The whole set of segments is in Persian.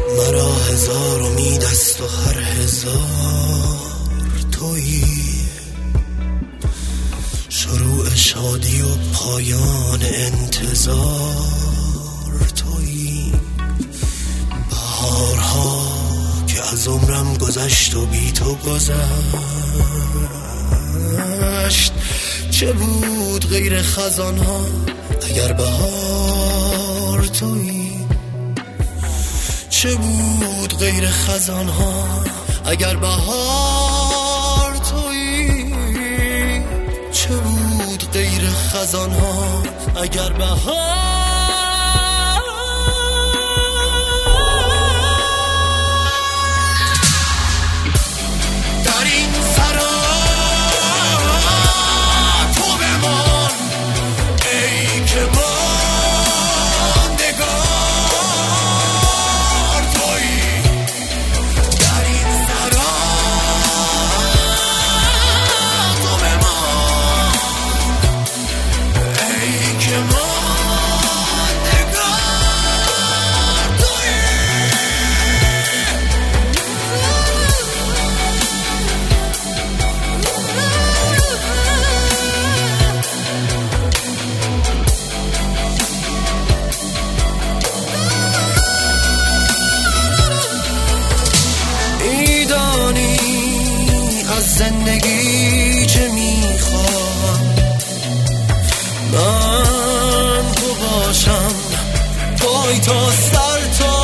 مرا هزار امید است و هر هزار تویی، شروع شادی و پایان انتظار تویی، بهارها که از عمرم گذشت و بی تو گذشت. چه بود غیر خزانها اگر بهار تویی؟ چه بود غیر خزانها اگر بهار تویی؟ چه بود غیر خزانها اگر بهار؟ در این سرا تو بمان ای که ماندگار تویی. در این سرا تو بمان ای که ماندگار تویی. میدانی از زندگی چه میخوام؟ من تو باشم پای تا سر تو.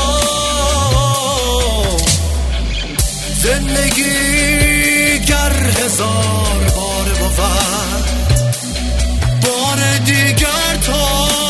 زندگی گر هزار بار بود، بار دیگر تو